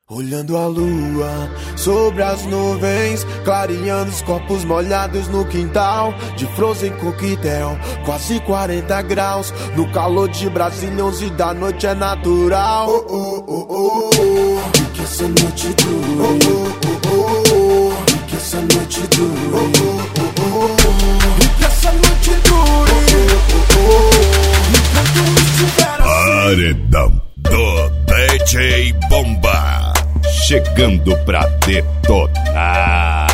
Olhando a lua sobre as nuvens, clareando os copos molhados no quintal de Frozen Coquetel, quase 40 graus, no calor de Brasília, 11 da noite é natural. Oh, oh, oh, oh, oh. Que essa noite dure. Oh, oh, oh, oh. Que essa noite dure. Oh, oh, oh, oh. Que essa noite dure. Oh, oh, oh. Enquanto estiver assim. Paredão do DJ Bomba, chegando pra detonar.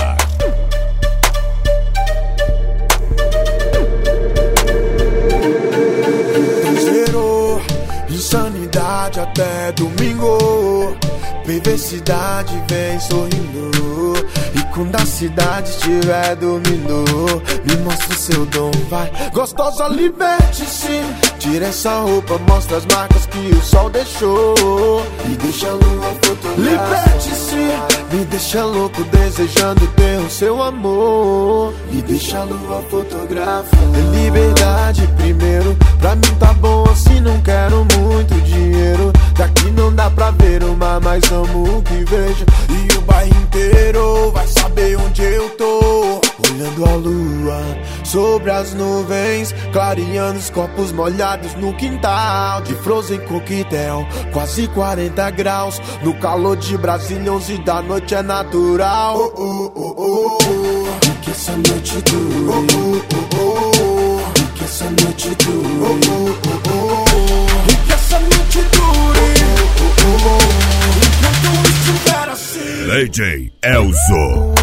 Zerou insanidade até domingo. Perversidade vem sorrindo. E quando a cidade estiver dormindo, me mostra o seu dom, vai. Gostosa, liberte-se. Tira essa roupa, mostra as marcas que o sol deixou. Me deixa a lua fotografar. Liberte-se. Me deixa louco, desejando ter o seu amor. Me deixa a lua fotografar. É liberdade primeiro. Pra mim tá bom assim, não quero muito dinheiro. Daqui não dá pra ver o mar, mas amo o que vejo. E o bairro inteiro vai saber onde eu tô. Olhando a lua sobre as nuvens, clareando os copos molhados no quintal de Frozen Coquetel, quase 40 graus, no calor de Brasília, 11 da noite é natural. Oh, oh, oh, oh, oh. Que essa noite dure. Oh, oh, oh, oh. Que essa noite dure. Oh, oh, oh, oh. Que essa noite dure. Oh, oh, oh. Enquanto estiver assim. DJ Elzo.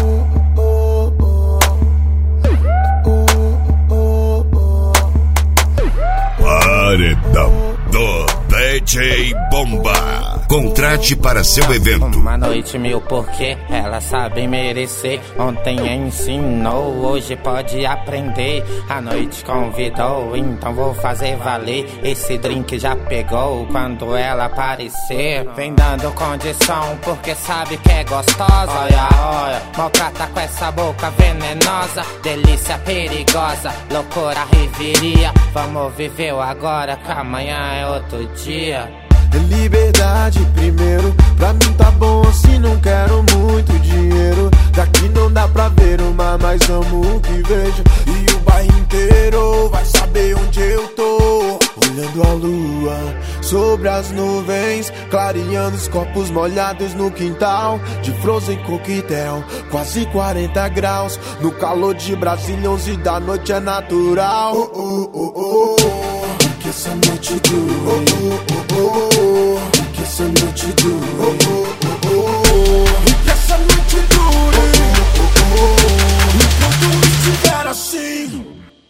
Paredão do DJ Bomba. Contrate para seu evento. Uma noite mil porque elas sabem merecer. Ontem ensinou, hoje pode aprender. A noite convidou, então vou fazer valer. Esse drink já pegou quando ela aparecer. Vem dando condição porque sabe que é gostosa. Olha, olha, maltrata com essa boca venenosa. Delícia perigosa, loucura reviria. Vamos viver o agora que amanhã é outro dia. Liberdade primeiro, pra mim tá bom assim, não quero muito dinheiro. Daqui não dá pra ver o mar, mas amo o que vejo. E o bairro inteiro vai saber onde eu tô. Olhando a lua sobre as nuvens, clareando os copos molhados no quintal de Frozen Coquetel, quase 40 graus, no calor de Brasília, 11 da noite é natural. Oh, oh, oh, oh, oh. Que essa noite dure. Oh, oh, oh, oh. Que essa noite dure. Oh, oh, oh, oh. Que essa noite dure. Oh, oh, oh. Enquanto estiver assim.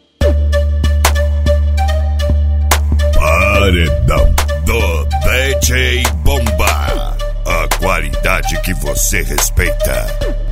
Paredão do DJ Bomba, a qualidade que você respeita.